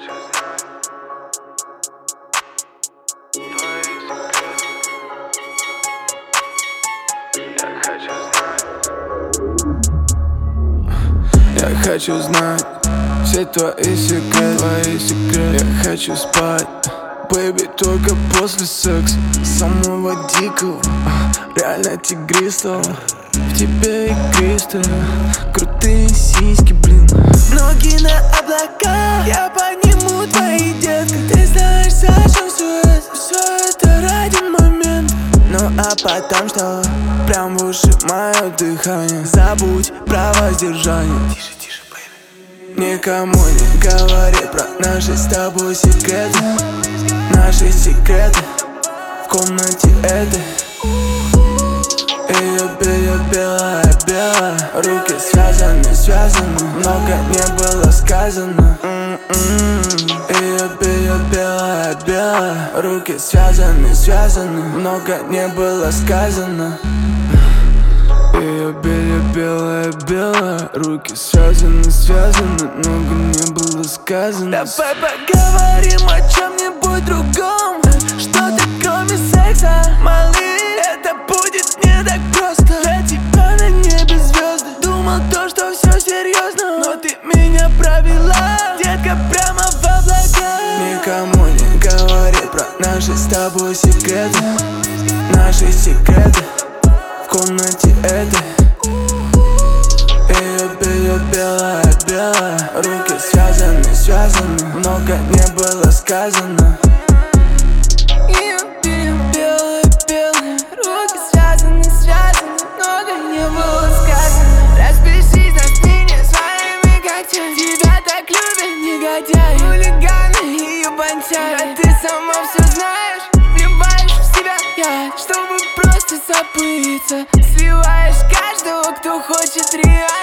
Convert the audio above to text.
хочу знать твои секреты. Я хочу знать. Я хочу знать все твои секреты. Я хочу спать, бэйби, только после секса. Самого дикого, реально тигристого. В тебе игристая, крутые сиськи, блин. Ноги на облака, я подниму твои детки. Ты знаешь, зачем все это ради момента. Ну а потом что? Прям в уши мое дыхание. Забудь про воздержание. Тише, тише, бэйби. Никому не говори про наши с тобой секреты. Наши секреты в комнате этой. Ее белая, руки связаны, много не было сказано. Ее белая, руки связаны, много не было сказано. Ее белая, руки связаны, много не было сказано. Давай поговорим о чем-нибудь другом. Что-то кроме секса, малыш. Это будет не так просто. Для тебя на небе звезды. Думал то, что все серьезно, но ты меня провела, детка, прямо в облака. Никому не говори про наши с тобой секреты. Наши секреты в комнате этой. Ее белая, руки связаны, много не было сказано. Хулиганы и ебанчары. А ты сама все знаешь. Вливаешь в себя я, чтобы просто забыться. Сливаешь каждого, кто хочет реально.